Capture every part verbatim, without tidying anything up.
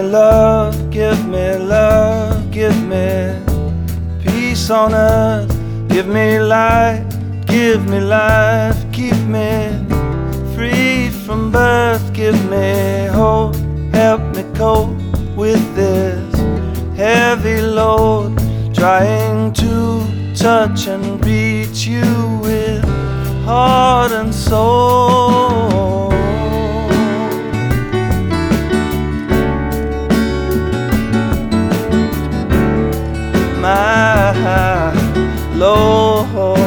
love, give me love, give me peace on earth, give me light, give me life, keep me free from birth, give me hope, help me cope with this heavy load, trying to touch and reach you with heart and soul. My Lord,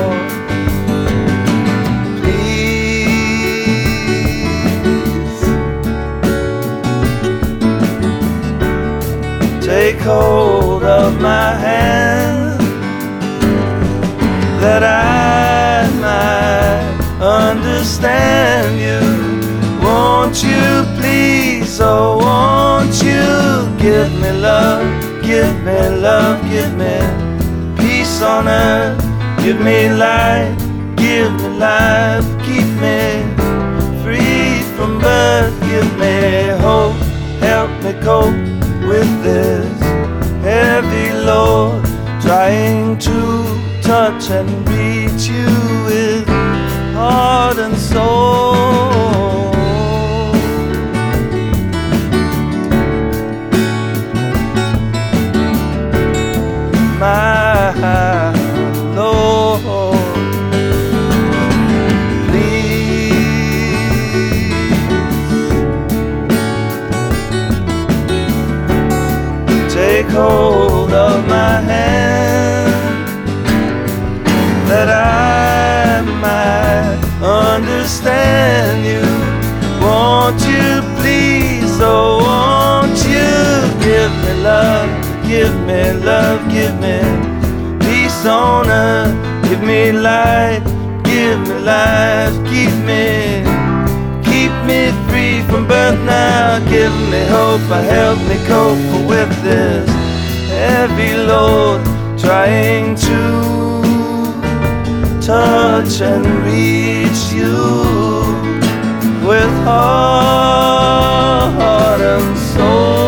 please take hold of my hand, that I might understand you. Won't you please, oh won't you give me love, give me love, give me peace on earth, give me light, give me life, keep me free from birth, give me hope, help me cope with this heavy load, trying to touch and reach you with heart and soul. My Lord, please take hold of my hand, that I might understand you. Won't you please, oh won't you give me love, give me love, give me peace on earth, give me light, give me life, keep me, keep me free from birth now, give me hope, help me cope with this heavy load, trying to touch and reach you with heart and soul.